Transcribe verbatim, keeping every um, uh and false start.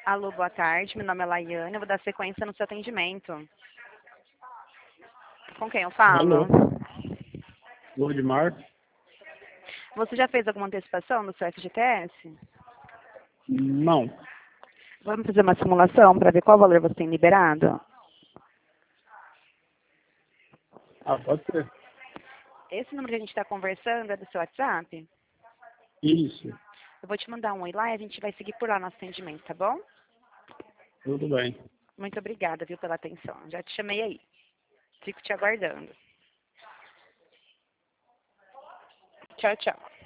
Alô, boa tarde. Meu nome é Laiane. Eu vou dar sequência no seu atendimento. Com quem eu falo? Alô, Lurdimar? Você já fez alguma antecipação do seu F G T S? Não. Vamos fazer uma simulação para ver qual valor você tem liberado? Ah, pode ser. Esse número que a gente está conversando é do seu WhatsApp? Isso, Eu vou te mandar um oi lá e a gente vai seguir por lá nosso atendimento, tá bom? tudo bem. Muito obrigada, viu, pela atenção. Já te chamei aí. Fico te aguardando. Tchau, tchau.